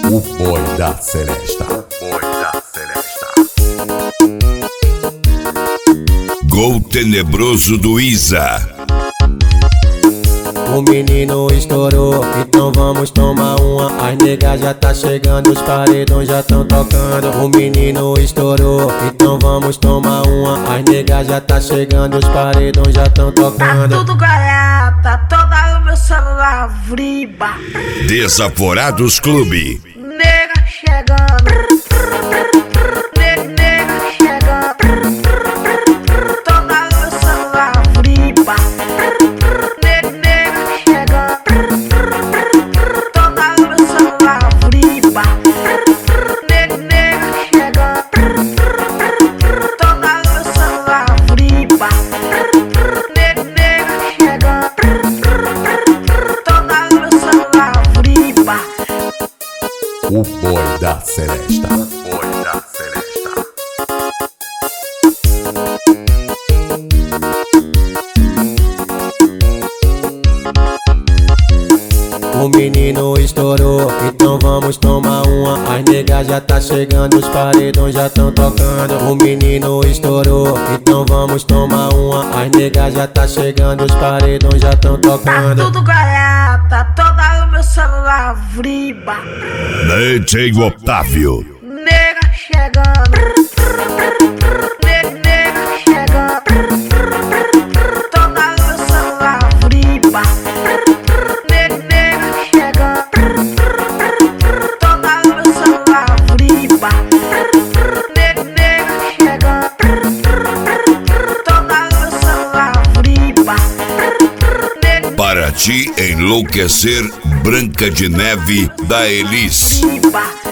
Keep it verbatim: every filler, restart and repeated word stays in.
O boi da Celesta. Boi da Celesta. Gol tenebroso do Isa. O menino estourou, então vamos tomar uma. As negas já tá chegando, os paredões já tão tocando. O menino estourou, então vamos tomar uma. As negas já tá chegando, os paredões já tão Tá tocando. tudo galhada, toda o meu celular vriba. Desaforados Clube. Nega chegando, ne- nega chegando, toda o meu celular vriba. Ne- Nega chegando, toda o meu celular vriba. Ne- Nega chegando, toda o meu celular vriba. Ne- Nega chegando, toda o meu celular vriba. O boi da Celesta. Boi da Celesta. O menino estourou, então vamos tomar uma. As negas já tá chegando, os paredões já tão tocando. O menino estourou, então vamos tomar uma. As negas já tá chegando, os paredões já tão Tá tocando. tudo galhada, toda o meu celular vriba. D J Otávio. Nega chegando, ne- nega chegando, toda o meu celular vriba. Ne- Nega chegando, toda o meu celular vriba. Ne- Nega chegando, toda o meu celular vriba. Ne- Para te enlouquecer, Branca de Neve da Elis. Vriba.